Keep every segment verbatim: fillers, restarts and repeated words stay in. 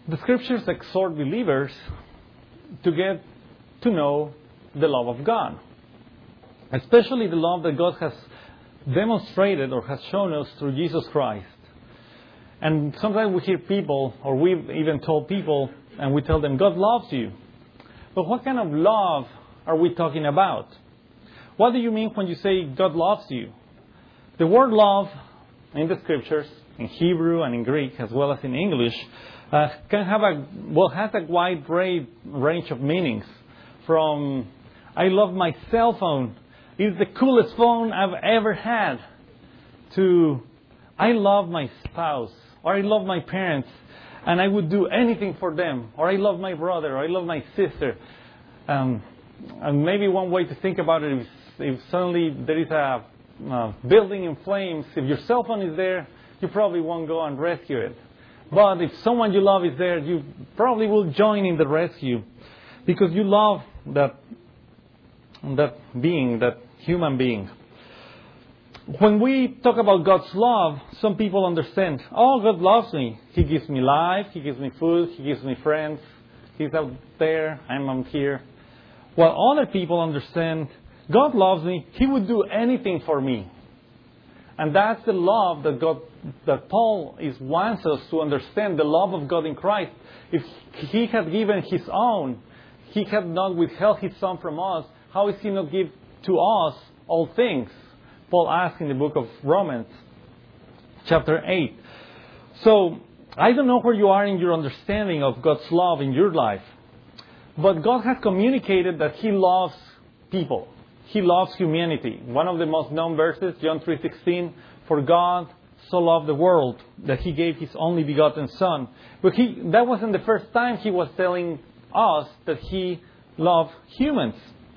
The Scriptures exhort believers to get to know the love of God, especially the love that God has demonstrated or has shown us through Jesus Christ. And sometimes we hear people, or we've even told people, and we tell them, God loves you. But what kind of love are we talking about? What do you mean when you say God loves you? The word love in the Scriptures, in Hebrew and in Greek, as well as in English, uh, can have a, well, has a wide range of meanings. From, I love my cell phone, it's the coolest phone I've ever had, to, I love my spouse, or I love my parents, and I would do anything for them, or I love my brother, or I love my sister. Um, and maybe one way to think about it is, if suddenly there is a uh, building in flames, if your cell phone is there, you probably won't go and rescue it. But if someone you love is there, you probably will join in the rescue, because you love that that being, that human being. When we talk about God's love, some people understand, oh, God loves me. He gives me life, He gives me food, He gives me friends. He's out there, I'm here. While other people understand, God loves me, He would do anything for me. And that's the love that God, that Paul is wants us to understand, the love of God in Christ. If He had given His own, He had not withheld His Son from us, how is He not give to us all things? Paul asks in the book of Romans, chapter eight. So, I don't know where you are in your understanding of God's love in your life. But God has communicated that He loves people. He loves humanity. One of the most known verses, John three sixteen, for God so loved the world that He gave His only begotten Son. But he, that wasn't the first time He was telling us that He loved humans.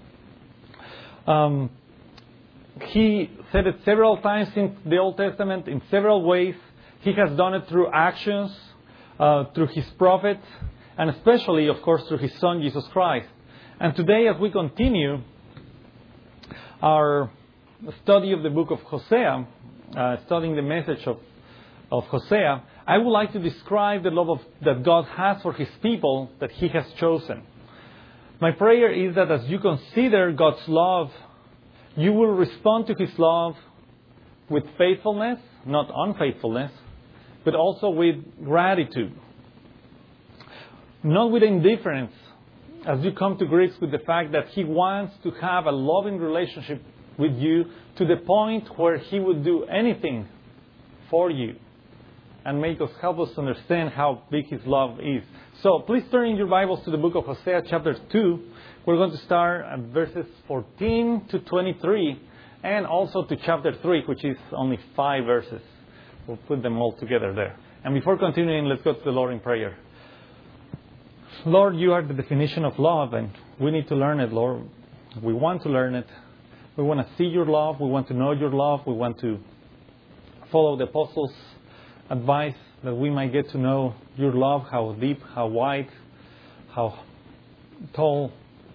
Um, he said it several times in the Old Testament, in several ways. He has done it through actions, uh, through His prophets, and especially, of course, through His Son, Jesus Christ. And today, as we continue our study of the book of Hosea, uh, studying the message of, of Hosea, I would like to describe the love of, that God has for His people that He has chosen. My prayer is that as you consider God's love, you will respond to His love with faithfulness, not unfaithfulness, but also with gratitude. Not with indifference, as you come to grips with the fact that He wants to have a loving relationship with you to the point where He would do anything for you and make us, help us understand how big His love is. So please turn in your Bibles to the book of Hosea chapter two. We're going to start at verses fourteen to twenty-three and also to chapter three, which is only five verses. We'll put them all together there. And before continuing, let's go to the Lord in prayer. Lord, You are the definition of love, and we need to learn it, Lord. We want to learn it. We want to see Your love. We want to know Your love. We want to follow the apostles' advice that we might get to know Your love, how deep, how wide, how tall,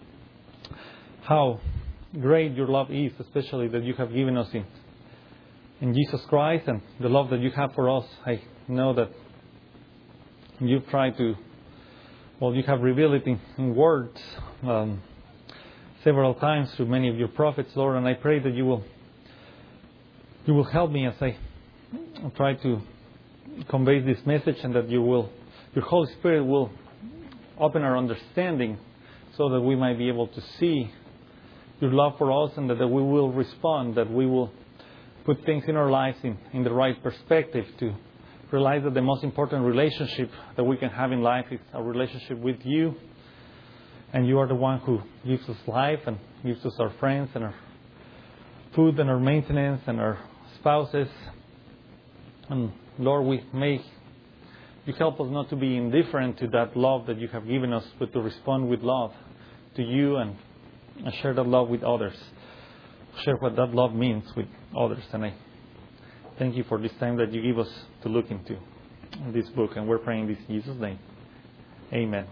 how great Your love is, especially that You have given us in, in Jesus Christ, and the love that You have for us. I know that You've tried to Well, You have revealed it in, in words um, several times through many of Your prophets, Lord, and I pray that You will You will help me as I try to convey this message, and that You will, Your Holy Spirit will open our understanding so that we might be able to see Your love for us, and that, that we will respond, that we will put things in our lives in, in the right perspective, to realize that the most important relationship that we can have in life is a relationship with You. And You are the one who gives us life and gives us our friends and our food and our maintenance and our spouses. And Lord, we may You help us not to be indifferent to that love that You have given us, but to respond with love to You and, and share that love with others. Share what that love means with others. And I thank You for this time that You give us to look into this book. And we're praying this in Jesus' name. Amen.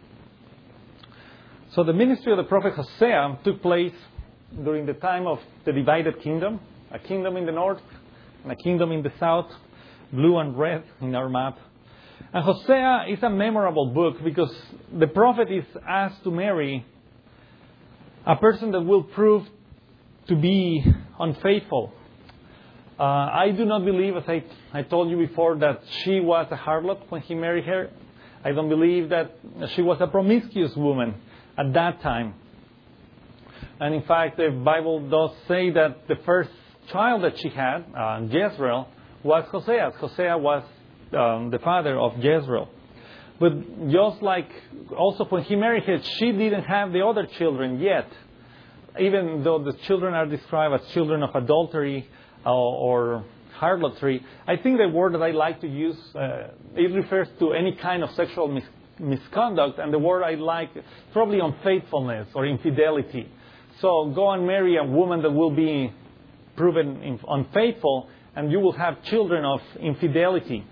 So the ministry of the prophet Hosea took place during the time of the divided kingdom. A kingdom in the north and a kingdom in the south. Blue and red in our map. And Hosea is a memorable book because the prophet is asked to marry a person that will prove to be unfaithful. Uh, I do not believe, as I, I told you before, that she was a harlot when he married her. I don't believe that she was a promiscuous woman at that time. And in fact, the Bible does say that the first child that she had, uh, Jezreel, was Hosea. Hosea was um, the father of Jezreel. But just like also when he married her, she didn't have the other children yet. Even though the children are described as children of adultery uh, or harlotry, I think the word that I like to use, uh, it refers to any kind of sexual mis- misconduct. And the word I like, probably unfaithfulness or infidelity. So go and marry a woman that will be proven unfaithful, and you will have children of infidelity.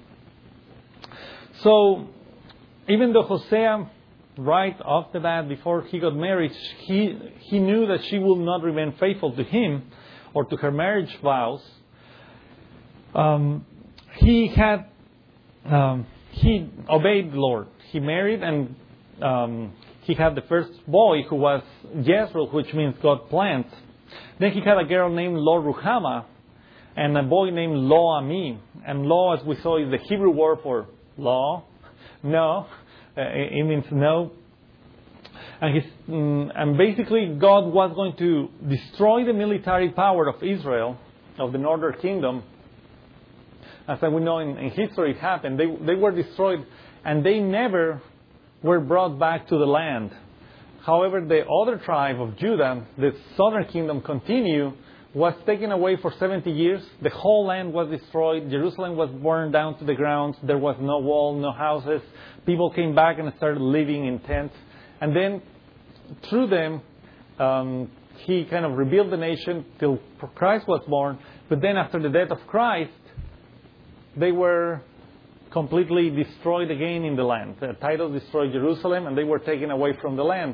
So even though Hosea, right off the bat, before he got married, he, he knew that she will not remain faithful to him or to her marriage vows, um, he had um, he obeyed the Lord. He married, and um, he had the first boy, who was Jezreel, which means God plants. Then he had a girl named Lo Ruhamah and a boy named Lo Ami. And Lo, as we saw, is the Hebrew word for law. No. Uh, it means no. And, his, um, and basically God was going to destroy the military power of Israel, of the northern kingdom. As we know in, in history it happened. They, they were destroyed, and they never were brought back to the land. However, the other tribe of Judah, the southern kingdom, continued, was taken away for seventy years. The whole land was destroyed. Jerusalem was burned down to the ground. There was no wall, no houses. People came back and started living in tents. And then, through them, um, he kind of rebuilt the nation till Christ was born. But then after the death of Christ, they were completely destroyed again in the land. The Titus destroyed Jerusalem, and they were taken away from the land.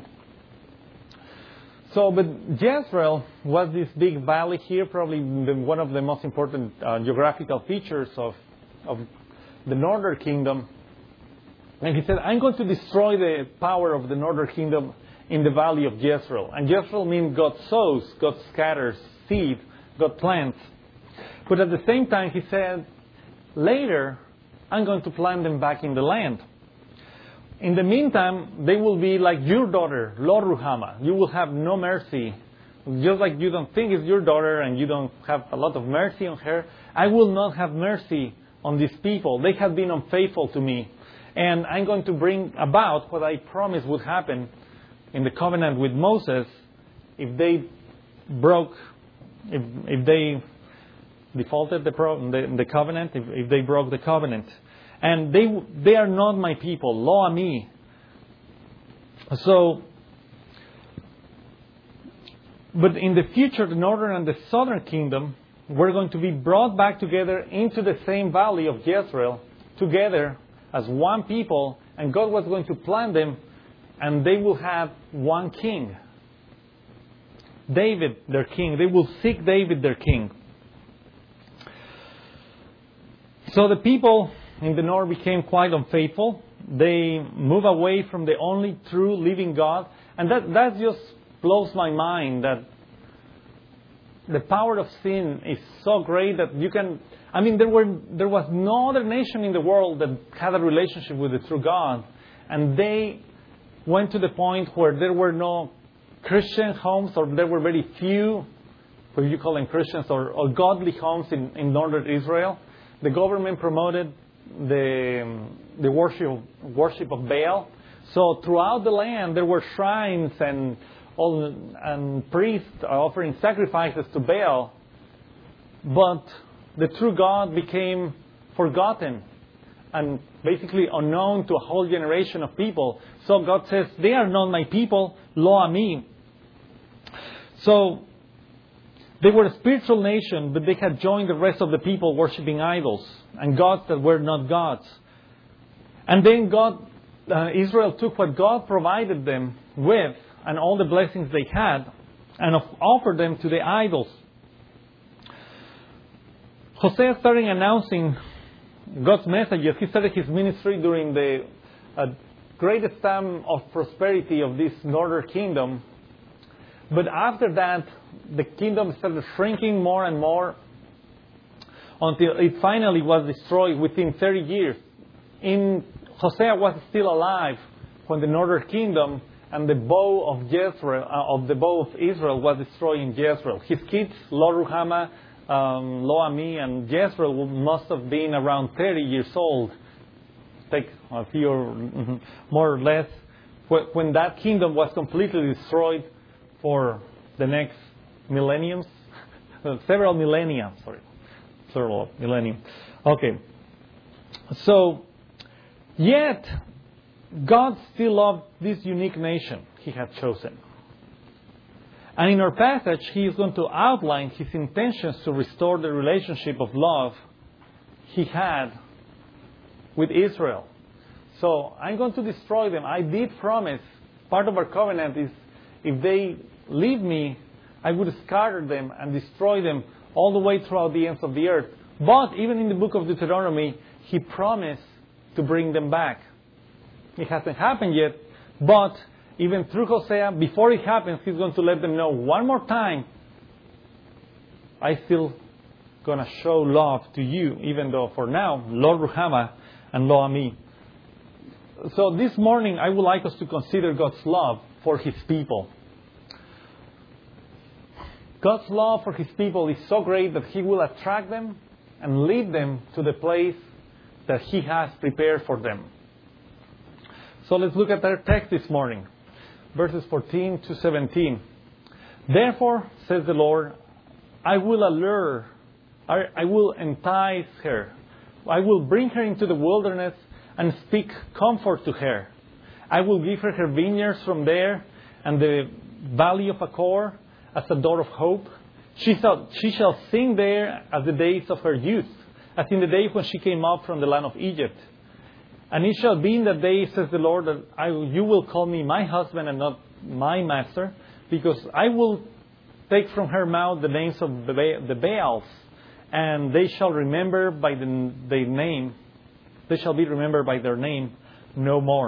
So, but Jezreel was this big valley here, probably the, one of the most important uh, geographical features of, of the northern kingdom. And he said, I'm going to destroy the power of the northern kingdom in the valley of Jezreel. And Jezreel means God sows, God scatters seed, God plants. But at the same time, he said, later, I'm going to plant them back in the land. In the meantime, they will be like your daughter, Lo Ruhamah. You will have no mercy. Just like you don't think it's your daughter and you don't have a lot of mercy on her, I will not have mercy on these people. They have been unfaithful to me. And I'm going to bring about what I promised would happen in the covenant with Moses if they broke, if, if they defaulted the, pro, the, the covenant, if, if they broke the covenant. And they they are not my people, Lo Ami. So, but in the future, the northern and the southern kingdom, we're going to be brought back together into the same valley of Jezreel, together as one people, and God was going to plant them, and they will have one king. David, their king. They will seek David, their king. So the people in the north became quite unfaithful. They moved away from the only true living God. And that, that just blows my mind, that the power of sin is so great that you can... I mean, there were there was no other nation in the world that had a relationship with the true God. And they went to the point where there were no Christian homes, or there were very few, what you call them Christians, or, or godly homes in, in northern Israel. The government promoted the the worship worship of Baal. So throughout the land there were shrines and all and priests offering sacrifices to Baal. But the true God became forgotten and basically unknown to a whole generation of people. So God says, they are not my people, Lo Ami. So they were a spiritual nation, but they had joined the rest of the people worshipping idols and gods that were not gods. And then God, uh, Israel took what God provided them with and all the blessings they had and offered them to the idols. Hosea started announcing God's messages. He started his ministry during the uh, greatest time of prosperity of this northern kingdom. But after that, the kingdom started shrinking more and more until it finally was destroyed within thirty years. In Hosea was still alive when the northern kingdom and the bow of Jezreel, uh, of the bow of Israel was destroyed in Jezreel. His kids, Lo-Ruhamah, um, Lo-Ami, and Jezreel must have been around thirty years old. Take a few or, more or less. When that kingdom was completely destroyed for the next millenniums, several millennia, sorry, several millennium. Okay. So, yet, God still loved this unique nation He had chosen. And in our passage, He is going to outline His intentions to restore the relationship of love He had with Israel. So, I'm going to destroy them. I did promise, part of our covenant is, if they leave me, I would scatter them and destroy them all the way throughout the ends of the earth. But, even in the book of Deuteronomy, He promised to bring them back. It hasn't happened yet, but even through Hosea, before it happens, He's going to let them know one more time, I still going to show love to you, even though for now, Lo-Ruhamah and Lo-Ami. So this morning, I would like us to consider God's love for His people. God's love for His people is so great that He will attract them and lead them to the place that He has prepared for them. So let's look at our text this morning. Verses fourteen to seventeen. Therefore, says the Lord, I will allure, I, I will entice her. I will bring her into the wilderness and speak comfort to her. I will give her her vineyards from there and the valley of Achor as a door of hope. She shall, she shall sing there as the days of her youth, as in the day when she came up from the land of Egypt. And it shall be in that day, says the Lord, that I, you will call me my husband and not my master, because I will take from her mouth the names of the, ba- the Baals, and they shall remember by the, the name, they shall be remembered by their name no more.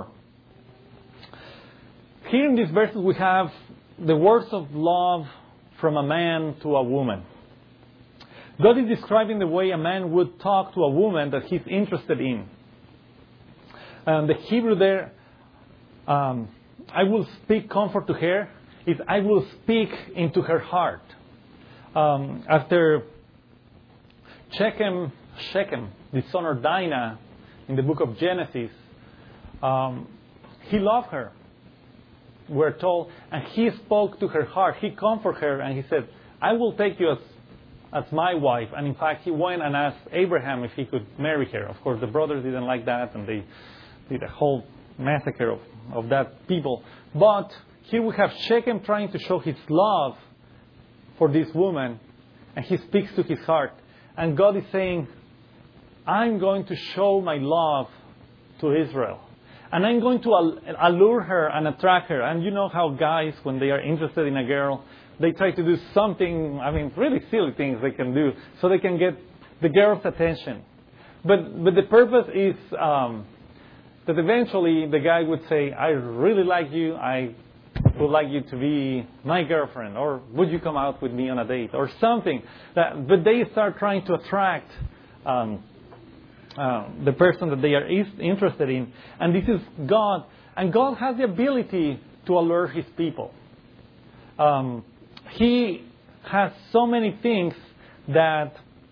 Here in these verses we have the words of love from a man to a woman. God is describing the way a man would talk to a woman that he's interested in. And the Hebrew there, um, I will speak comfort to her, is I will speak into her heart. Um, after Shechem, Shechem dishonored Dinah in the book of Genesis, um, he loved her, we're told, and he spoke to her heart. He comforted her and he said, I will take you as, as my wife. And in fact, he went and asked Abraham if he could marry her. Of course, the brothers didn't like that, and they did a whole massacre of, of that people. But here we have Shechem trying to show his love for this woman, and he speaks to his heart. And God is saying, I'm going to show my love to Israel. And I'm going to allure her and attract her. And you know how guys, when they are interested in a girl, they try to do something, I mean, really silly things they can do, so they can get the girl's attention. But but the purpose is um, that eventually the guy would say, I really like you, I would like you to be my girlfriend, or would you come out with me on a date, or something. That, but they start trying to attract um, uh, the person that they are interested in. And this is God. And God has the ability to allure His people. Um, he has so many things that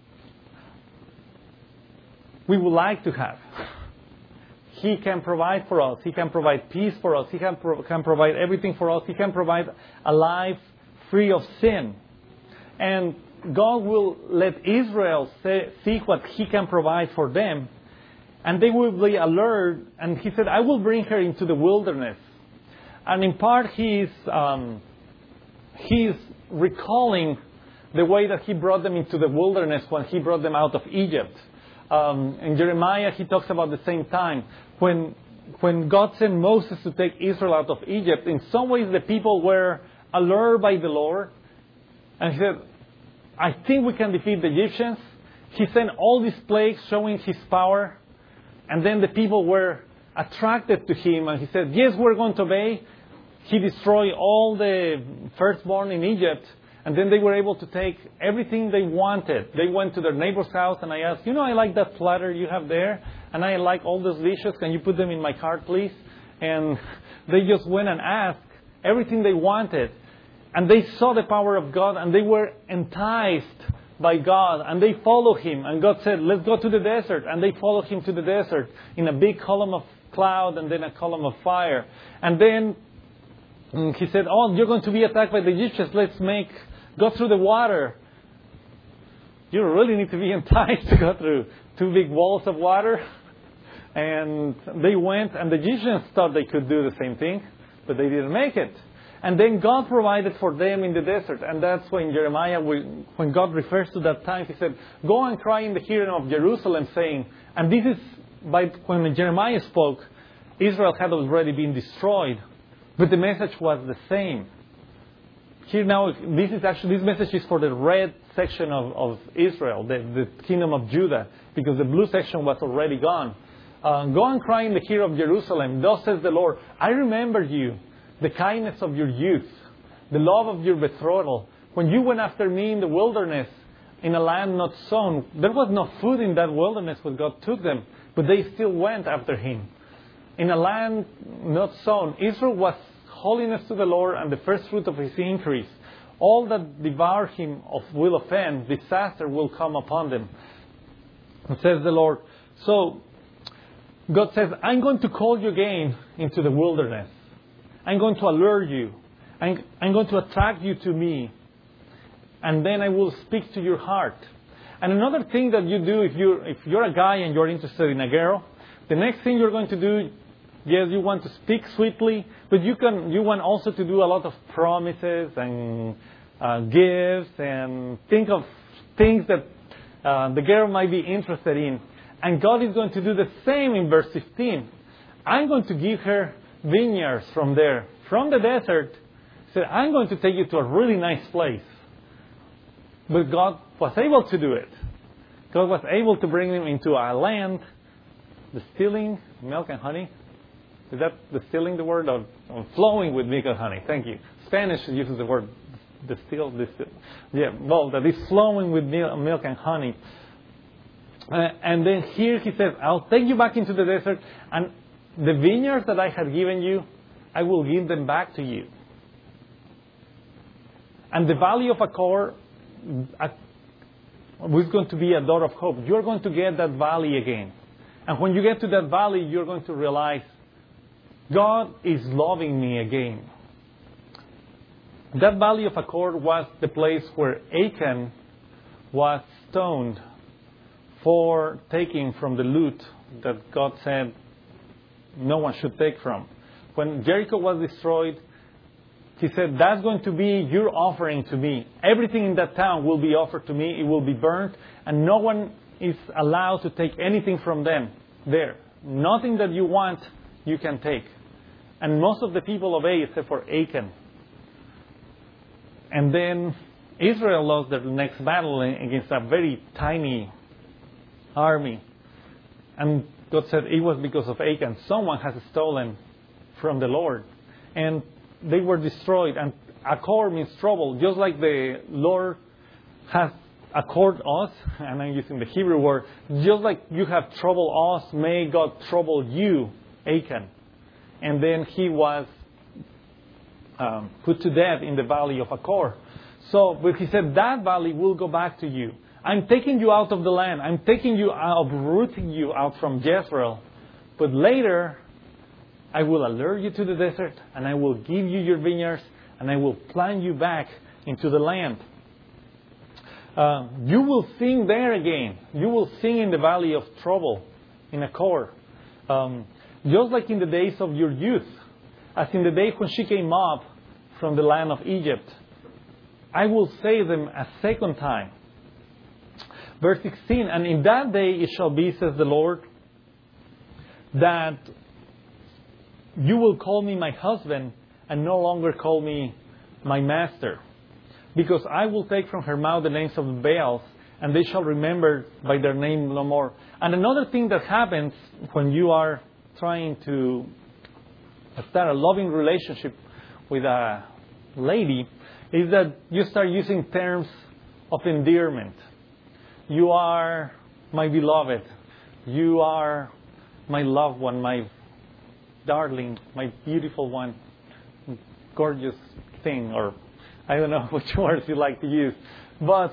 we would like to have. He can provide for us. He can provide peace for us. He can, pro- can provide everything for us. He can provide a life free of sin. And God will let Israel say, seek what He can provide for them. And they will be alert. And He said, I will bring her into the wilderness. And in part, He is, um, he is recalling the way that He brought them into the wilderness when He brought them out of Egypt. Um, in Jeremiah, he talks about the same time. When, when God sent Moses to take Israel out of Egypt, in some ways the people were allured by the Lord. And He said, I think we can defeat the Egyptians. He sent all these plagues showing His power. And then the people were attracted to Him. And He said, yes, we're going to obey. He destroyed all the firstborn in Egypt. And then they were able to take everything they wanted. They went to their neighbor's house and I asked, you know, I like that platter you have there. And I like all those dishes. Can you put them in my cart, please? And they just went and asked everything they wanted. And they saw the power of God and they were enticed by God. And they followed Him. And God said, let's go to the desert. And they followed Him to the desert in a big column of cloud and then a column of fire. And then He said, oh, you're going to be attacked by the Egyptians. Let's make... Go through the water. You really need to be enticed to go through two big walls of water. And they went, and the Egyptians thought they could do the same thing, but they didn't make it. And then God provided for them in the desert. And that's when Jeremiah, when God refers to that time, He said, go and cry in the hearing of Jerusalem, saying, and this is by when Jeremiah spoke, Israel had already been destroyed, but the message was the same. Here now, this is actually, this message is for the red section of, of Israel, the, the kingdom of Judah, because the blue section was already gone. Uh, Go and cry in the ear of Jerusalem. Thus says the Lord, I remember you, the kindness of your youth, the love of your betrothal. When you went after me in the wilderness, in a land not sown, there was no food in that wilderness when God took them, but they still went after Him. In a land not sown, Israel was holiness to the Lord and the first fruit of His increase. All that devour Him of will offend, disaster will come upon them, says the Lord. So, God says, I'm going to call you again into the wilderness. I'm going to allure you. I'm, I'm going to attract you to me. And then I will speak to your heart. And another thing that you do if you're, if you're a guy and you're interested in a girl, the next thing you're going to do, yes, you want to speak sweetly, but you can you want also to do a lot of promises and uh, gifts and think of things that uh, the girl might be interested in. And God is going to do the same in verse fifteen. I'm going to give her vineyards from there, from the desert. He said, I'm going to take you to a really nice place. But God was able to do it. God was able to bring them into a land distilling milk and honey. Is that distilling the word? Or, or flowing with milk and honey? Thank you. Spanish uses the word distill, distill. Yeah, well, that is flowing with milk and honey. Uh, and then here He says, I'll take you back into the desert, and the vineyards that I have given you, I will give them back to you. And the valley of Achor was going to be a door of hope. You're going to get that valley again. And when you get to that valley, you're going to realize God is loving me again. That valley of Achor was the place where Achan was stoned for taking from the loot that God said no one should take from. When Jericho was destroyed, He said, that's going to be your offering to me. Everything in that town will be offered to me. It will be burnt. And no one is allowed to take anything from them there. Nothing that you want, you can take. And most of the people obey except for Achan. And then Israel lost their next battle against a very tiny army. And God said it was because of Achan. Someone has stolen from the Lord. And they were destroyed. And Achor means trouble. Just like the Lord has accord us, and I'm using the Hebrew word, just like you have troubled us, may God trouble you, Achan. And then he was um, put to death in the valley of Achor. So, but He said, that valley will go back to you. I'm taking you out of the land. I'm taking you out, uprooting you out from Jezreel. But later, I will allure you to the desert, and I will give you your vineyards, and I will plant you back into the land. Uh, you will sing there again. You will sing in the valley of trouble, in Achor. Um, just like in the days of your youth, as in the day when she came up from the land of Egypt. I will save them a second time. Verse sixteen, and in that day it shall be, says the Lord, that you will call me my husband and no longer call me my master. Because I will take from her mouth the names of the Baals and they shall remember by their name no more. And another thing that happens when you are trying to start a loving relationship with a lady is that you start using terms of endearment. You are my beloved. You are my loved one, my darling, my beautiful one, gorgeous thing, or I don't know which words you like to use. But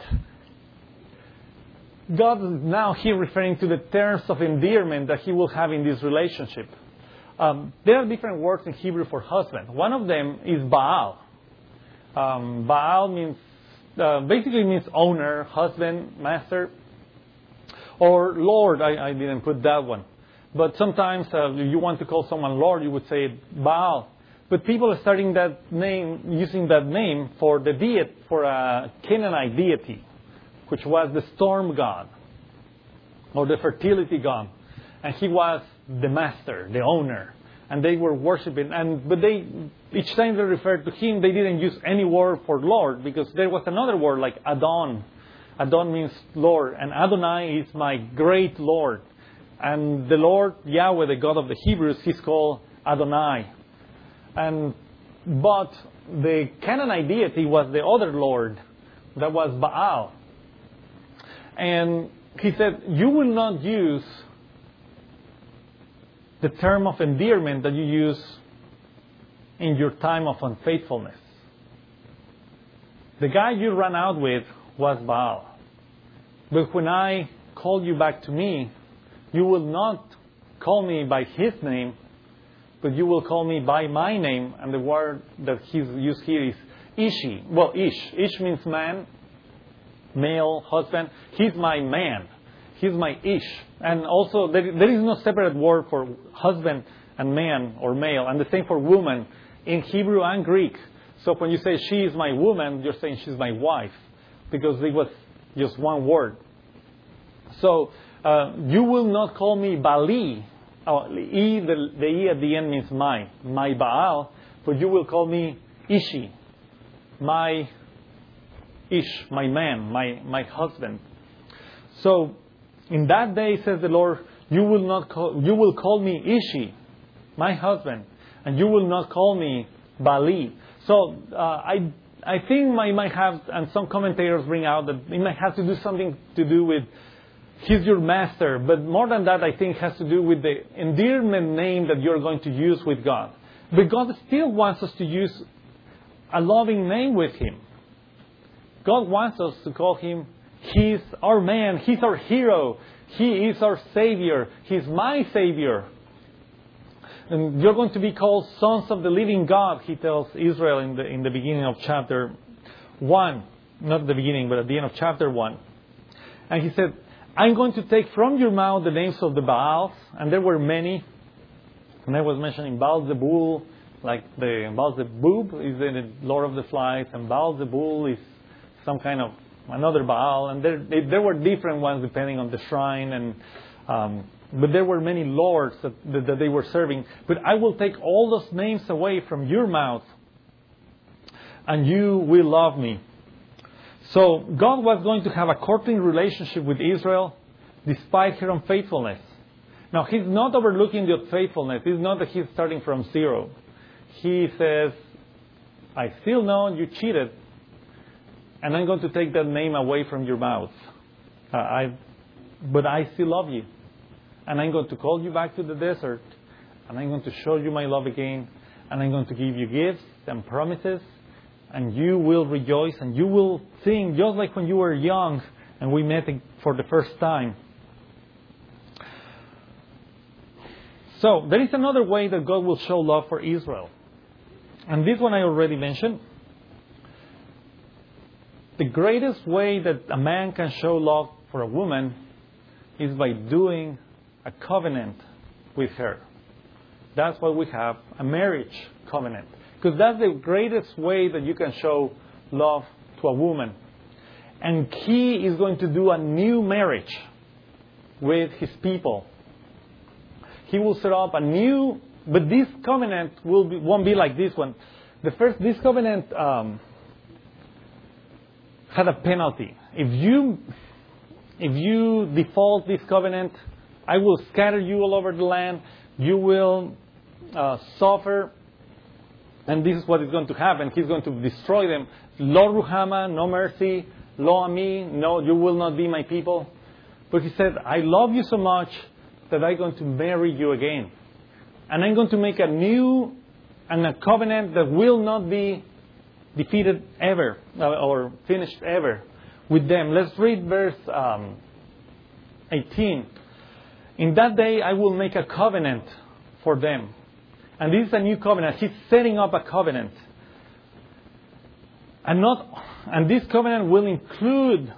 God is now here referring to the terms of endearment that He will have in this relationship. Um, there are different words in Hebrew for husband. One of them is Baal. Um, Baal means uh, basically means owner, husband, master, or Lord. I, I didn't put that one, but sometimes uh, if you want to call someone Lord, you would say Baal. But people are starting that name, using that name for the deity, for a Canaanite deity, which was the storm god or the fertility god, and he was the master, the owner, and they were worshiping. And but they each time they referred to him, they didn't use any word for Lord, because there was another word like Adon. Adon means Lord, and Adonai is my great Lord. And the Lord Yahweh, the God of the Hebrews, He's called Adonai. And but the Canaanite deity was the other Lord, that was Baal. And He said, you will not use the term of endearment that you use in your time of unfaithfulness. The guy you ran out with was Baal. But when I call you back to me, you will not call me by his name, but you will call me by my name. And the word that he's used here is Ishi. Well, Ish. Ish means man, male, husband. He's my man. He's my Ish. And also, there, there is no separate word for husband and man or male. And the same for woman in Hebrew and Greek. So when you say she is my woman, you're saying she's my wife, because it was just one word. So uh, you will not call me Bali. Oh, e, the, the E at the end means my. My Baal. But you will call me Ishi. My Ish. My man. My, my husband. So in that day, says the Lord, you will not call, you will call me Ishi, my husband, and you will not call me Bali. So uh, I I think I might have, and some commentators bring out that it might have to do something to do with He's your master. But more than that, I think it has to do with the endearment name that you're going to use with God. But God still wants us to use a loving name with Him. God wants us to call Him, He's our man. He's our hero. He is our Savior. He's my Savior. And you're going to be called sons of the living God, He tells Israel in the in the beginning of chapter one. Not the beginning, but at the end of chapter one. And He said, I'm going to take from your mouth the names of the Baals. And there were many. And I was mentioning Baal-zebul, like the Baal-zebub is the Lord of the Flies. And Baal-zebul is some kind of another Baal, and there they, there were different ones depending on the shrine, and um, but there were many lords that, that, that they were serving. But I will take all those names away from your mouth, and you will love me. So God was going to have a courting relationship with Israel despite her unfaithfulness. Now He's not overlooking the unfaithfulness. It's not that He's starting from zero. He says, I still know you cheated, and I'm going to take that name away from your mouth. Uh, I, but I still love you. And I'm going to call you back to the desert. And I'm going to show you my love again. And I'm going to give you gifts and promises. And you will rejoice. And you will sing just like when you were young and we met for the first time. So there is another way that God will show love for Israel. And this one I already mentioned. The greatest way that a man can show love for a woman is by doing a covenant with her. That's why we have a marriage covenant. Because that's the greatest way that you can show love to a woman. And He is going to do a new marriage with His people. He will set up a new, but this covenant will be, won't be like this one. The first, this covenant um, had a penalty. If you if you default this covenant, I will scatter you all over the land. You will uh, suffer. And this is what is going to happen. He's going to destroy them. Lo ruhama, no mercy. Lo ami, no, you will not be my people. But he said, I love you so much that I'm going to marry you again. And I'm going to make a new and a covenant that will not be defeated ever or finished ever with them. Let's read verse um, eighteen. In that day I will make a covenant for them. And this is a new covenant. He's setting up a covenant. And not and this covenant will include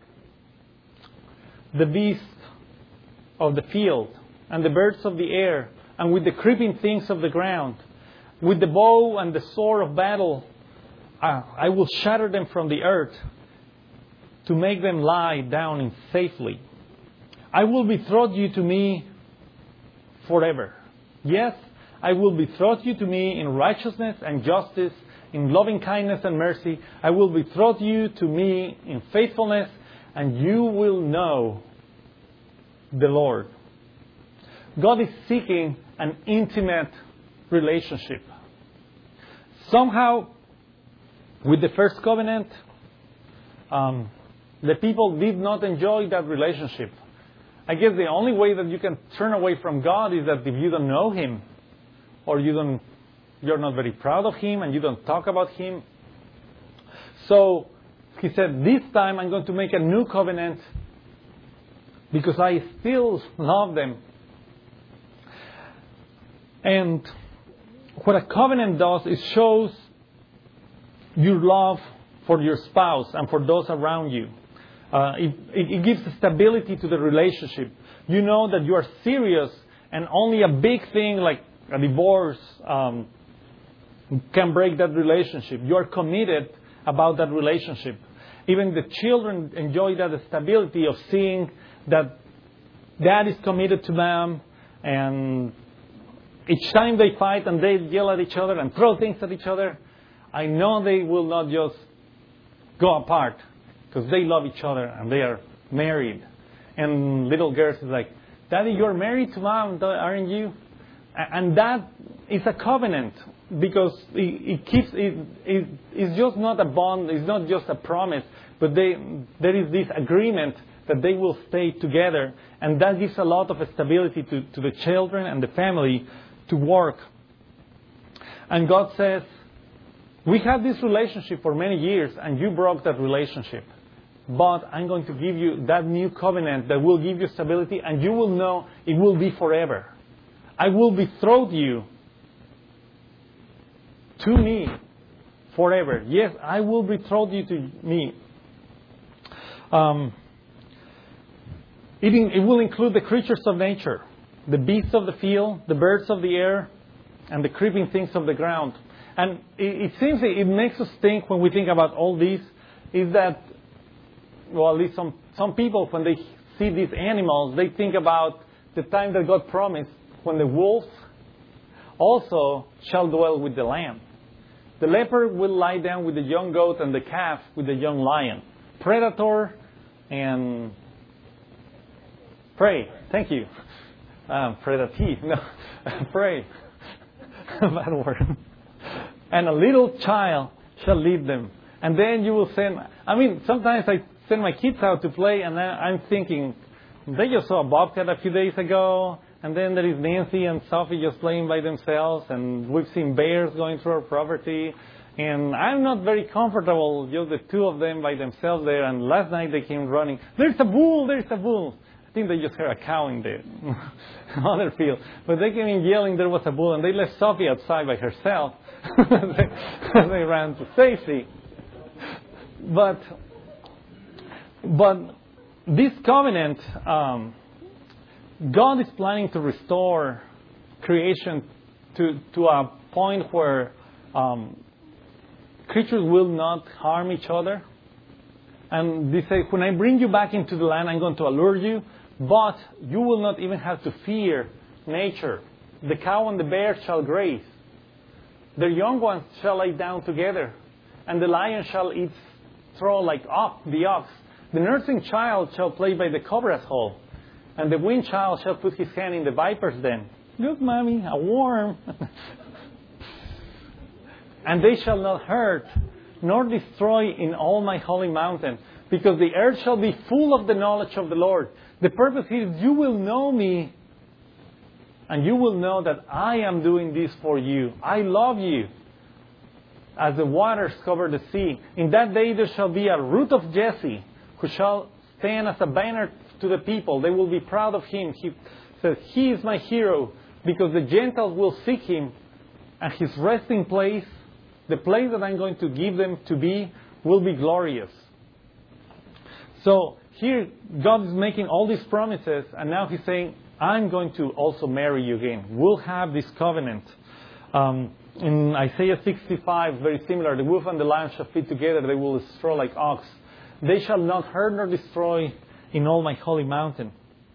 the beasts of the field and the birds of the air and with the creeping things of the ground. With the bow and the sword of battle, uh, I will shatter them from the earth to make them lie down in safely. I will betroth you to me forever. Yes, I will betroth you to me in righteousness and justice, in loving kindness and mercy. I will betroth you to me in faithfulness, and you will know the Lord. God is seeking an intimate relationship. Somehow, with the first covenant, um, the people did not enjoy that relationship. I guess the only way that you can turn away from God is that if you don't know Him, or you don't, you're not very proud of Him, and you don't talk about Him. So He said, this time I'm going to make a new covenant because I still love them. And what a covenant does is shows your love for your spouse and for those around you. Uh, it, it, it gives stability to the relationship. You know that you are serious, and only a big thing like a divorce um, can break that relationship. You are committed about that relationship. Even the children enjoy that stability of seeing that dad is committed to them, and each time they fight and they yell at each other and throw things at each other, I know they will not just go apart because they love each other and they are married. And little girls is like, Daddy, you're married to mom, aren't you? And that is a covenant because it, it keeps it, it. It's just not a bond. It's not just a promise, but they, there is this agreement that they will stay together, and that gives a lot of stability to, to the children and the family to work. And God says, we had this relationship for many years, and you broke that relationship. But I'm going to give you that new covenant that will give you stability, and you will know it will be forever. I will betroth you to me forever. Yes, I will betroth you to me. Um, it, in, it will include the creatures of nature, the beasts of the field, the birds of the air, and the creeping things of the ground. And it, it seems it makes us think, when we think about all these, is that, well, at least some, some people, when they see these animals, they think about the time that God promised when the wolf also shall dwell with the lamb. The leopard will lie down with the young goat, and the calf with the young lion. Predator and prey. Thank you. Um, predative. No, prey. Bad word. And a little child shall lead them. And then you will send... I mean, sometimes I send my kids out to play, and I'm thinking, they just saw a bobcat a few days ago, and then there is Nancy and Sophie just playing by themselves, and we've seen bears going through our property, and I'm not very comfortable, just the two of them by themselves there, and last night they came running, there's a bull, there's a bull. I think they just heard a cow in the other field. But they came in yelling there was a bull, and they left Sophie outside by herself. they, they ran to safety. But, but this covenant, um, God is planning to restore creation to, to a point where um, creatures will not harm each other. And they say, when I bring you back into the land, I'm going to allure you, but you will not even have to fear nature. The cow and the bear shall graze. Their young ones shall lie down together, and the lion shall eat straw like ox, the ox. The nursing child shall play by the cobra's hole, and the weaned child shall put his hand in the viper's den. Look, mommy, a worm. And they shall not hurt, nor destroy in all my holy mountain, because the earth shall be full of the knowledge of the Lord. The purpose here is you will know me, and you will know that I am doing this for you. I love you. As the waters cover the sea, in that day there shall be a root of Jesse, who shall stand as a banner to the people. They will be proud of him. He says, he is my hero, because the Gentiles will seek him, and his resting place, the place that I'm going to give them to be, will be glorious. So here God is making all these promises, and now He's saying, I'm going to also marry you again. We'll have this covenant. Um, in Isaiah sixty-five, very similar. The wolf and the lion shall feed together. They will destroy like ox. They shall not hurt nor destroy in all my holy mountain.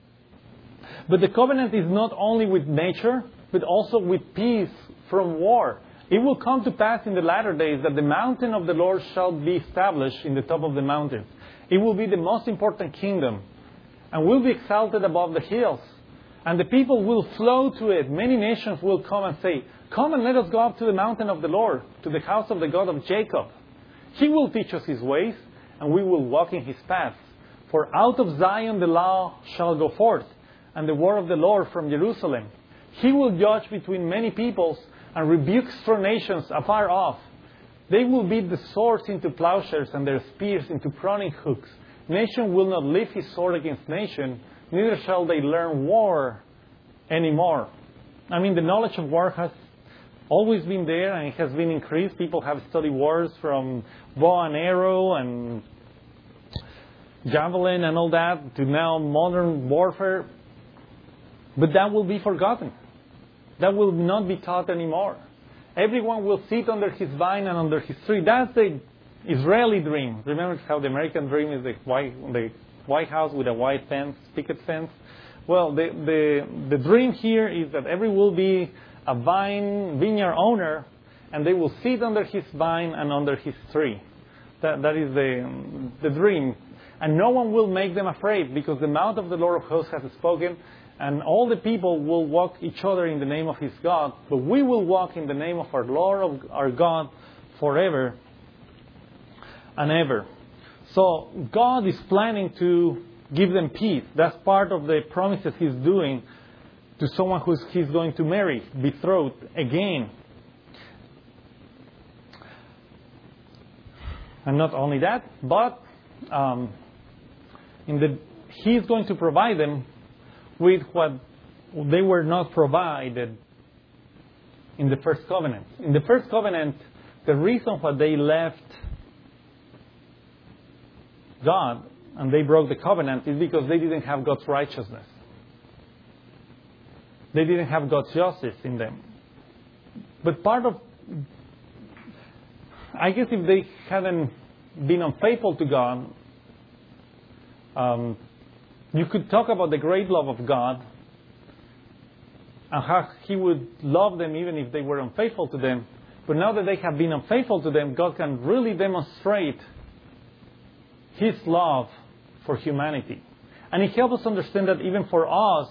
But the covenant is not only with nature, but also with peace from war. It will come to pass in the latter days that the mountain of the Lord shall be established in the top of the mountains. It will be the most important kingdom, and will be exalted above the hills. And the people will flow to it. Many nations will come and say, come and let us go up to the mountain of the Lord, to the house of the God of Jacob. He will teach us His ways, and we will walk in His paths. For out of Zion the law shall go forth, and the word of the Lord from Jerusalem. He will judge between many peoples, and rebuke strong nations afar off. They will beat the swords into plowshares, and their spears into pruning hooks. Nation will not lift his sword against nation, neither shall they learn war anymore. I mean, the knowledge of war has always been there, and it has been increased. People have studied wars from bow and arrow and javelin and all that to now modern warfare. But that will be forgotten. That will not be taught anymore. Everyone will sit under his vine and under his tree. That's the Israeli dream. Remember how the American dream is the white, the White House with a white fence, picket fence? Well, the, the, the dream here is that everyone will be a vine vineyard owner, and they will sit under his vine and under his tree. That, that is the, the dream. And no one will make them afraid, because the mouth of the Lord of hosts has spoken. And all the people will walk each other in the name of his God. But we will walk in the name of our Lord, our God, forever and ever. So God is planning to give them peace. That's part of the promises He's doing to someone who He's going to marry, betrothed again. And not only that, but um, in the He's going to provide them with what they were not provided in the first covenant. In the first covenant, the reason why they left God and they broke the covenant is because they didn't have God's righteousness. They didn't have God's justice in them. But part of, I guess if they hadn't been unfaithful to God, um, you could talk about the great love of God and how He would love them even if they were unfaithful to them. But now that they have been unfaithful to them, God can really demonstrate His love for humanity. And He helps us understand that even for us,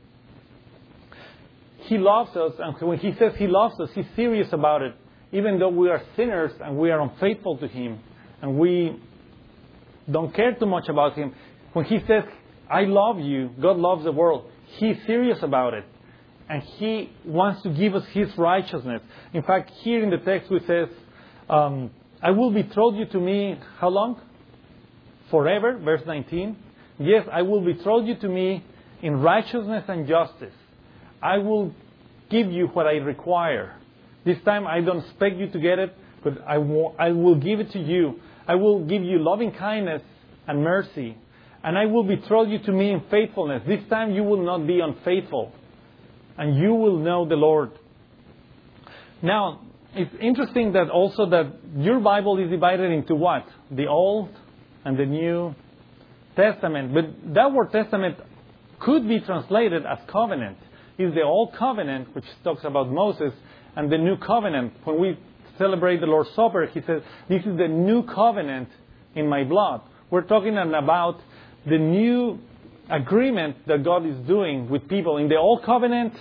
He loves us. And when He says He loves us, He's serious about it. Even though we are sinners and we are unfaithful to Him and we don't care too much about Him. When He says, I love you, God loves the world, He's serious about it. And He wants to give us His righteousness. In fact, here in the text we says, um, I will betroth you to me, how long? Forever, verse nineteen. Yes, I will betroth you to me in righteousness and justice. I will give you what I require. This time I don't expect you to get it, but I will, I will give it to you. I will give you loving kindness and mercy. And I will betroth you to me in faithfulness. This time you will not be unfaithful. And you will know the Lord. Now, it's interesting that also that your Bible is divided into what? The Old and the New Testament. But that word Testament could be translated as covenant. It's the Old Covenant, which talks about Moses, and the New Covenant. When we celebrate the Lord's Supper, He says, this is the New Covenant in my blood. We're talking about the new agreement that God is doing with people. In the old covenant,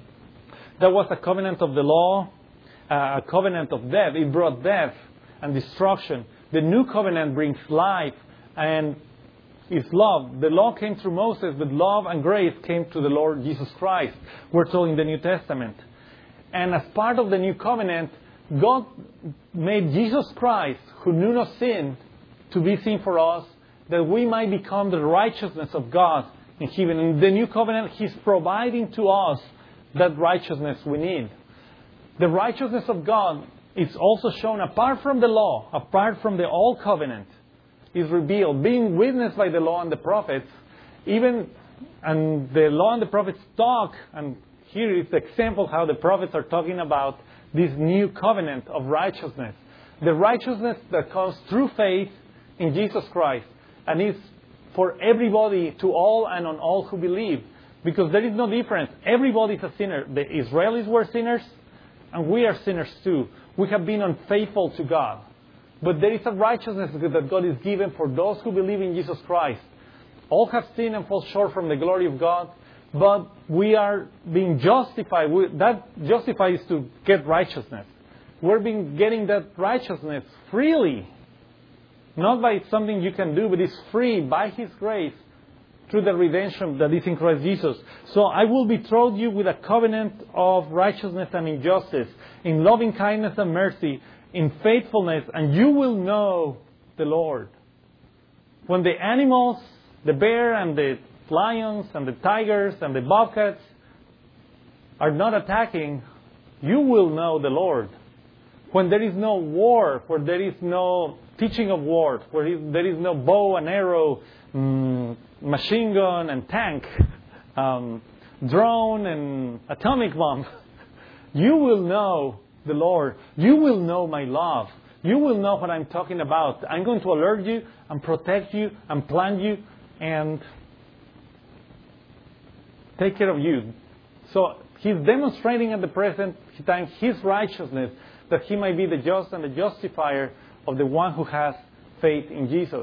that was a covenant of the law, a covenant of death. It brought death and destruction. The new covenant brings life and is love. The law came through Moses, but love and grace came through the Lord Jesus Christ. We're told in the New Testament. And as part of the new covenant, God made Jesus Christ, who knew no sin, to be sin for us, that we might become the righteousness of God in heaven. In the new covenant, He's providing to us that righteousness we need. The righteousness of God is also shown apart from the law, apart from the old covenant, is revealed, being witnessed by the law and the prophets. Even, and the law and the prophets talk, and here is the example how the prophets are talking about this new covenant of righteousness. The righteousness that comes through faith in Jesus Christ, and is for everybody, to all and on all who believe. Because there is no difference. Everybody is a sinner. The Israelis were sinners, and we are sinners too. We have been unfaithful to God. But there is a righteousness that God is given for those who believe in Jesus Christ. All have sinned and fall short from the glory of God, but we are being justified. We, that justifies to get righteousness. We're being getting that righteousness freely. Not by something you can do, but it's free by His grace through the redemption that is in Christ Jesus. So I will betroth you with a covenant of righteousness and injustice, in loving kindness and mercy, in faithfulness, and you will know the Lord. When the animals, the bear and the lions and the tigers and the bobcats are not attacking, you will know the Lord. When there is no war, where there is no teaching of war, where there is no bow and arrow, mm, machine gun and tank, um, drone and atomic bomb, you will know the Lord. You will know my love. You will know what I'm talking about. I'm going to alert you and protect you and plant you and take care of you. So He's demonstrating at the present time His righteousness, that He might be the just and the justifier of the one who has faith in Jesus.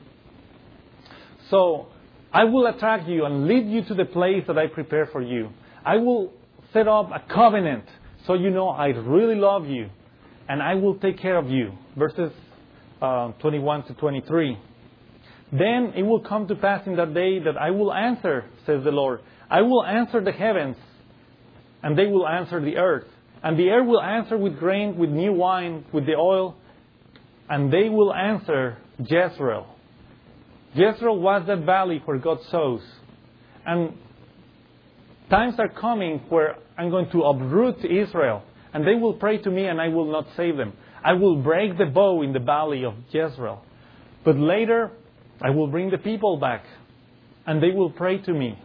So I will attract you and lead you to the place that I prepare for you. I will set up a covenant so you know I really love you, and I will take care of you. Verses uh, twenty-one to twenty-three. Then it will come to pass in that day that I will answer, says the Lord. I will answer the heavens, and they will answer the earth. And the earth will answer with grain, with new wine, with the oil, and they will answer Jezreel. Jezreel was that valley where God sows. And times are coming where I'm going to uproot Israel, and they will pray to me and I will not save them. I will break the bow in the valley of Jezreel. But later, I will bring the people back, and they will pray to me.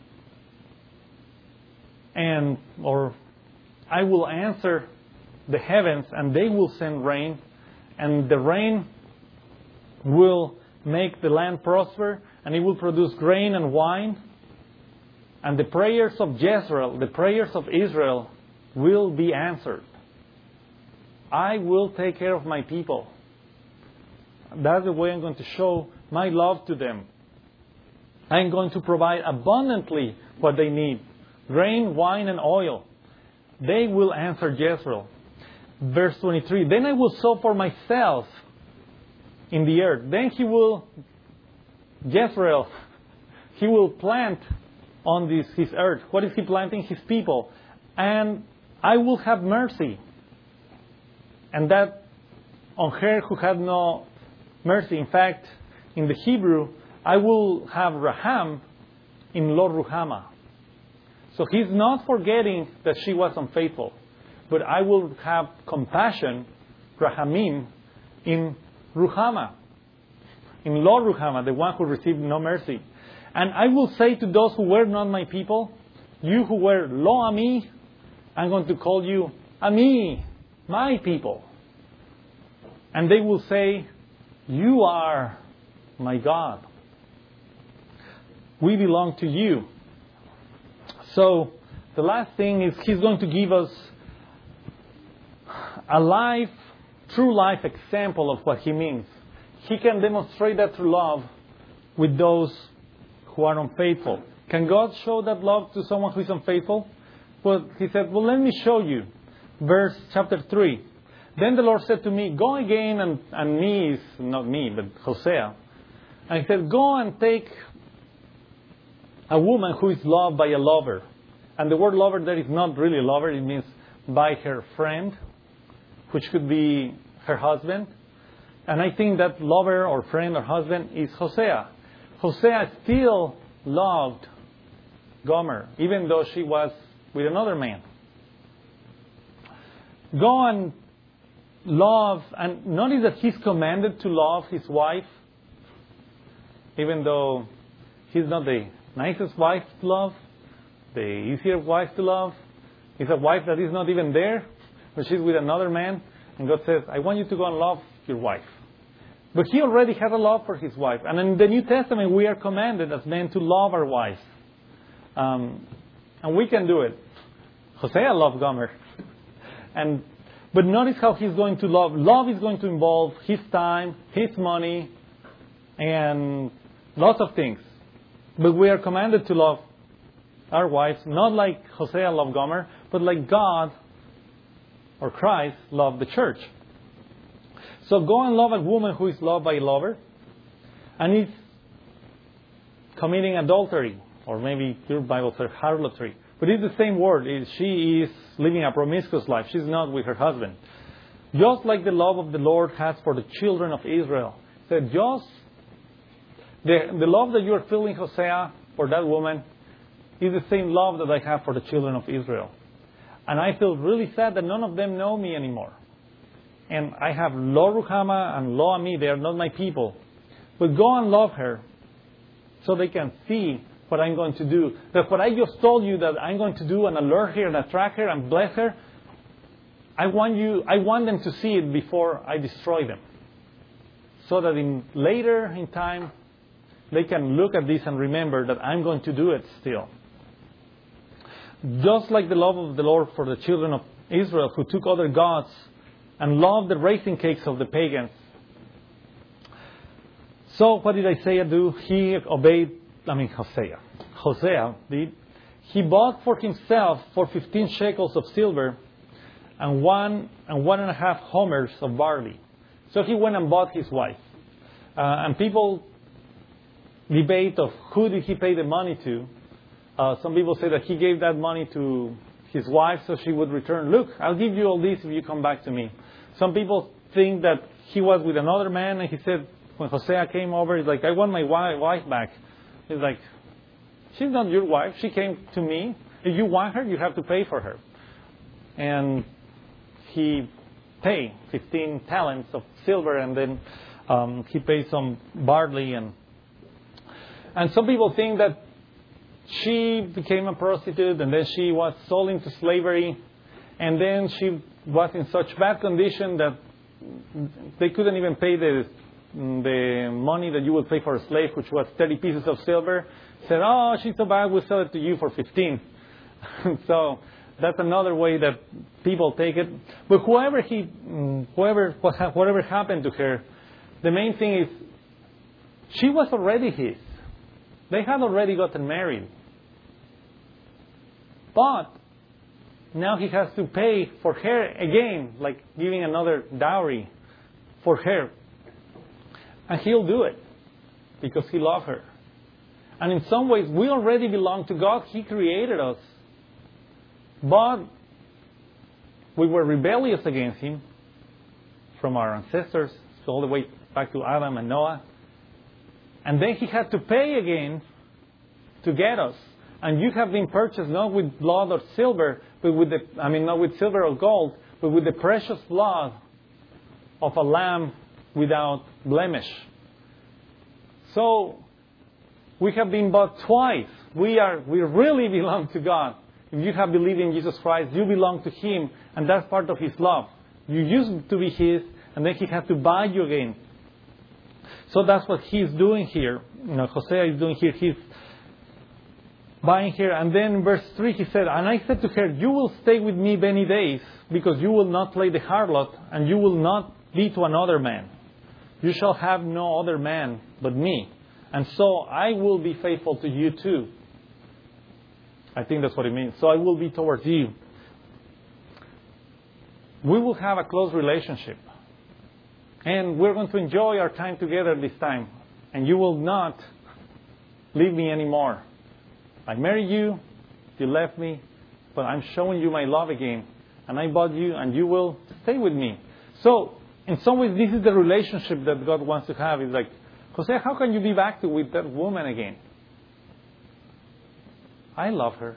And, or I will answer the heavens, and they will send rain, and the rain will make the land prosper, and it will produce grain and wine. And the prayers of Jezreel, the prayers of Israel, will be answered. I will take care of my people. That's the way I'm going to show my love to them. I'm going to provide abundantly what they need. Grain, wine, and oil. They will answer Jezreel. Verse twenty-three. Then I will sow for myself in the earth. Then he will, Jezreel, he will plant on this his earth. What is he planting? His people. And I will have mercy. And that on her who had no mercy. In fact, in the Hebrew, I will have Raham in Lo Ruhama. So he's not forgetting that she was unfaithful. But I will have compassion, Rahamim, in Ruhama. In Lo Ruhama, the one who received no mercy. And I will say to those who were not my people, you who were Lo Ami, I'm going to call you Ami, my people. And they will say, you are my God. We belong to you. So the last thing is he's going to give us a life, true life example of what he means. He can demonstrate that through love with those who are unfaithful. Can God show that love to someone who is unfaithful? Well, he said, well, let me show you. Verse chapter three. Then the Lord said to me, go again, and, and me is not me, but Hosea. And he said, go and take a woman who is loved by a lover. And the word lover there is not really lover. It means by her friend, which could be her husband. And I think that lover or friend or husband is Hosea. Hosea still loved Gomer, even though she was with another man. Go and love, and notice that he's commanded to love his wife, even though he's not the nicest wife to love, the easier wife to love. It's a wife that is not even there, but she's with another man. And God says, I want you to go and love your wife. But he already had a love for his wife. And in the New Testament, we are commanded as men to love our wives. Um, and we can do it. Hosea loved Gomer. And But notice how he's going to love. Love is going to involve his time, his money, and lots of things. But we are commanded to love our wives, not like Hosea loved Gomer, but like God or Christ loved the church. So go and love a woman who is loved by a lover and is committing adultery, or maybe your Bible says harlotry. But it's the same word. She is living a promiscuous life. She's not with her husband. Just like the love of the Lord has for the children of Israel. So just the, the love that you are feeling, Hosea, for that woman is the same love that I have for the children of Israel. And I feel really sad that none of them know me anymore. And I have Lo Ruhama and Lo Ami. They are not my people. But go and love her so they can see what I'm going to do. That what I just told you that I'm going to do and alert her and attract her and bless her, I want you, I want them to see it before I destroy them. So that in later in time, they can look at this and remember that I'm going to do it still. Just like the love of the Lord for the children of Israel who took other gods and loved the raisin cakes of the pagans. So what did Isaiah do? He obeyed, I mean Hosea. Hosea did. He bought for himself for fifteen shekels of silver and one and one and a half homers of barley. So he went and bought his wife. Uh, and people debate of who did he pay the money to. Uh, some people say that he gave that money to his wife so she would return. Look, I'll give you all this if you come back to me. Some people think that he was with another man and he said, when Hosea came over, he's like, I want my wife back. He's like, she's not your wife. She came to me. If you want her, you have to pay for her. And he paid fifteen talents of silver, and then um, he paid some barley. And and some people think that she became a prostitute, and then she was sold into slavery, and then she was in such bad condition that they couldn't even pay the the money that you would pay for a slave, which was thirty pieces of silver. Said, oh, she's so bad, we'll sell it to you for fifteen. So that's another way that people take it. But whoever he, whoever, whatever happened to her, the main thing is she was already his. They had already gotten married. But now he has to pay for her again, like giving another dowry for her. And he'll do it because he loves her. And in some ways, we already belong to God. He created us. But we were rebellious against Him from our ancestors, all the way back to Adam and Noah. And then He had to pay again to get us. And you have been purchased not with blood or silver, but with the, I mean, not with silver or gold, but with the precious blood of a lamb without blemish. So we have been bought twice. We are we really belong to God. If you have believed in Jesus Christ, you belong to Him, and that's part of His love. You used to be His, and then He had to buy you again. So that's what He's doing here. You know, Hosea is doing here. He's buying here. And then in verse three he said, and I said to her, you will stay with me many days, because you will not play the harlot, and you will not be to another man. You shall have no other man but me. And so I will be faithful to you too. I think that's what it means. So I will be towards you. We will have a close relationship. And we're going to enjoy our time together this time. And you will not leave me anymore. I married you, you left me, but I'm showing you my love again. And I bought you, and you will stay with me. So, in some ways, this is the relationship that God wants to have. It's like, Jose, how can you be back to with that woman again? I love her.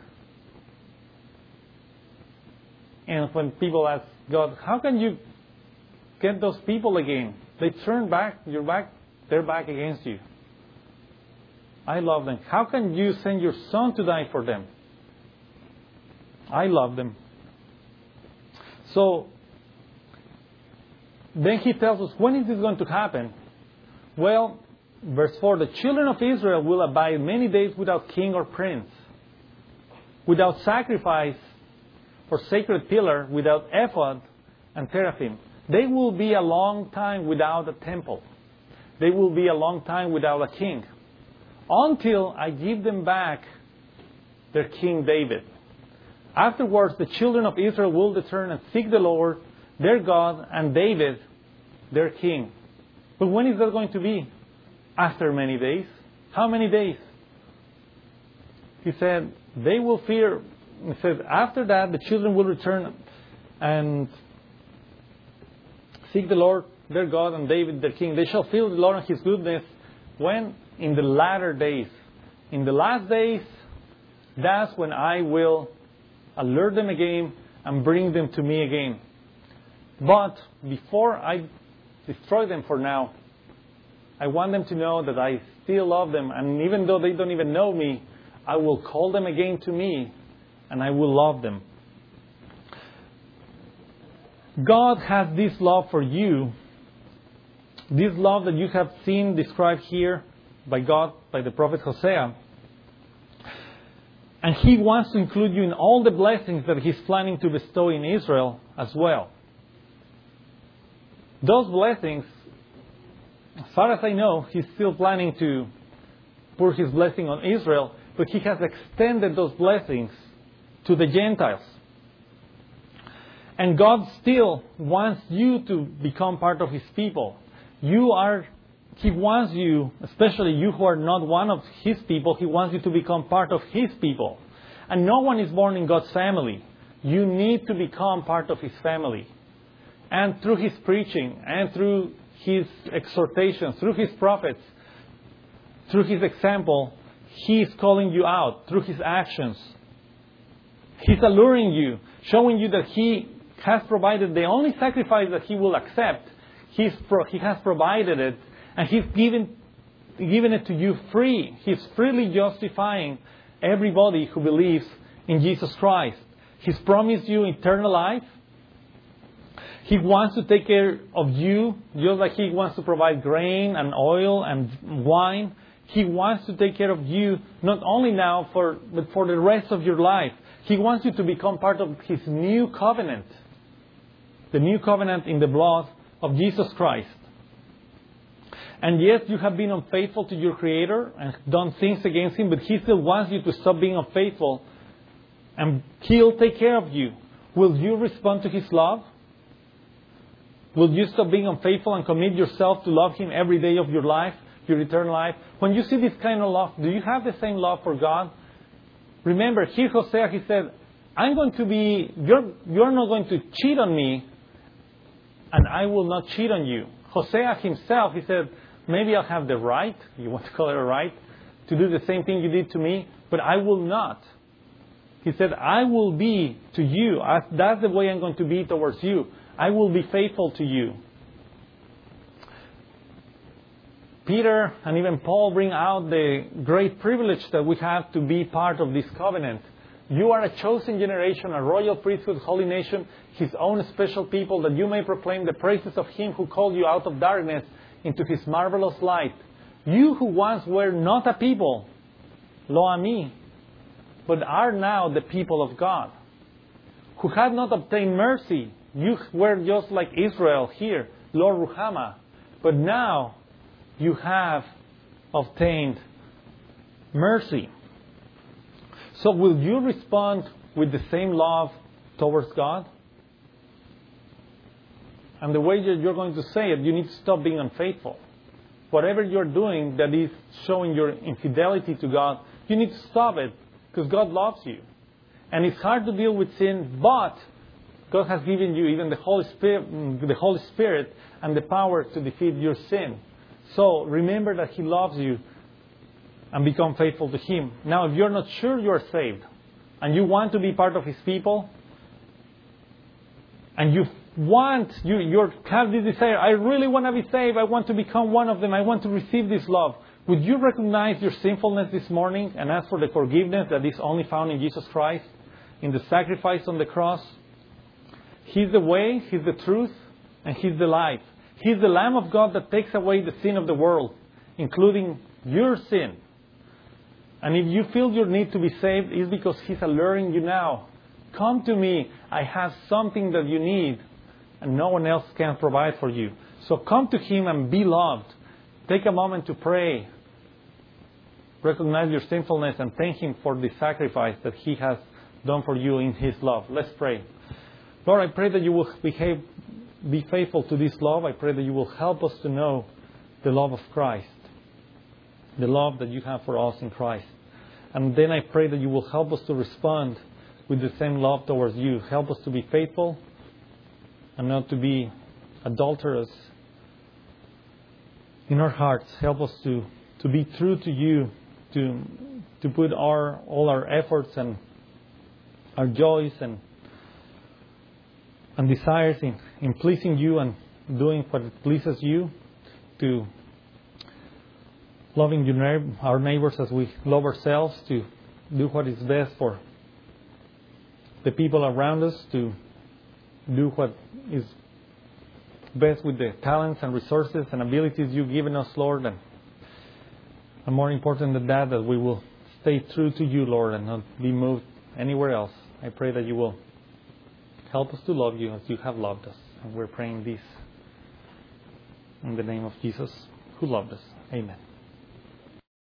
And when people ask God, how can you get those people again? They turn back, you're back, they're back against you. I love them. How can you send your son to die for them? I love them. So, then he tells us, when is this going to happen? Well, verse four, the children of Israel will abide many days without king or prince, without sacrifice or sacred pillar, without ephod and teraphim. They will be a long time without a temple. They will be a long time without a king, until I give them back their King David. Afterwards, the children of Israel will return and seek the Lord, their God, and David, their king. But when is that going to be? After many days. How many days? He said, they will fear. He said, after that, the children will return and seek the Lord, their God, and David, their king. They shall feel the Lord and His goodness. When? In the latter days. In the last days, that's when I will alert them again and bring them to me again. But before I destroy them for now, I want them to know that I still love them. And even though they don't even know me, I will call them again to me and I will love them. God has this love for you. This love that you have seen described here by God, by the prophet Hosea. And He wants to include you in all the blessings that He's planning to bestow in Israel as well. Those blessings, as far as I know, He's still planning to pour His blessing on Israel, but He has extended those blessings to the Gentiles. And God still wants you to become part of His people. You are, He wants you, especially you who are not one of His people, He wants you to become part of His people. And no one is born in God's family. You need to become part of His family. And through His preaching, and through His exhortations, through His prophets, through His example, He is calling you out through His actions. He's alluring you, showing you that He has provided the only sacrifice that He will accept. He's pro- he has provided it, and He's given, given it to you free. He's freely justifying everybody who believes in Jesus Christ. He's promised you eternal life. He wants to take care of you, just like He wants to provide grain and oil and wine. He wants to take care of you, not only now, for but for the rest of your life. He wants you to become part of His new covenant. The new covenant in the blood of Jesus Christ. And yes, you have been unfaithful to your Creator and done things against Him, but He still wants you to stop being unfaithful, and He'll take care of you. Will you respond to His love? Will you stop being unfaithful and commit yourself to love Him every day of your life, your eternal life? When you see this kind of love, do you have the same love for God? Remember, here Hosea, he said, I'm going to be, you're, you're not going to cheat on me, and I will not cheat on you. Hosea himself, he said, maybe I'll have the right, you want to call it a right, to do the same thing you did to me, but I will not. He said, I will be to you. That's the way I'm going to be towards you. I will be faithful to you. Peter and even Paul bring out the great privilege that we have to be part of this covenant. You are a chosen generation, a royal priesthood, holy nation, His own special people, that you may proclaim the praises of Him who called you out of darkness into His marvelous light. You who once were not a people, lo ami, but are now the people of God, who had not obtained mercy. You were just like Israel here, lo ruhama. But now you have obtained mercy. So will you respond with the same love towards God? And the way that you're going to say it, you need to stop being unfaithful. Whatever you're doing that is showing your infidelity to God, you need to stop it because God loves you. And it's hard to deal with sin, but God has given you even the Holy Spirit, the Holy Spirit and the power to defeat your sin. So remember that He loves you and become faithful to Him. Now, if you're not sure you're saved and you want to be part of His people and you want, you you have this desire, I really want to be saved, I want to become one of them, I want to receive this love. Would you recognize your sinfulness this morning and ask for the forgiveness that is only found in Jesus Christ, in the sacrifice on the cross? He's the way, He's the truth, and He's the life. He's the Lamb of God that takes away the sin of the world, including your sin. And if you feel your need to be saved, it's because He's alluring you now. Come to me. I have something that you need, and no one else can provide for you. So come to Him and be loved. Take a moment to pray. Recognize your sinfulness and thank Him for the sacrifice that He has done for you in His love. Let's pray. Lord, I pray that you will behave, be faithful to this love. I pray that you will help us to know the love of Christ, the love that you have for us in Christ. And then I pray that you will help us to respond with the same love towards you. Help us to be faithful and not to be adulterous in our hearts. Help us to, to be true to you, to to put our all our efforts and our joys and and desires in, in pleasing you and doing what pleases you, to loving your, our neighbors as we love ourselves, to do what is best for the people around us, to do what is best with the talents and resources and abilities you've given us, Lord. And, and more important than that, that we will stay true to you, Lord, and not be moved anywhere else. I pray that you will help us to love you as you have loved us. And we're praying this in the name of Jesus, who loved us. Amen.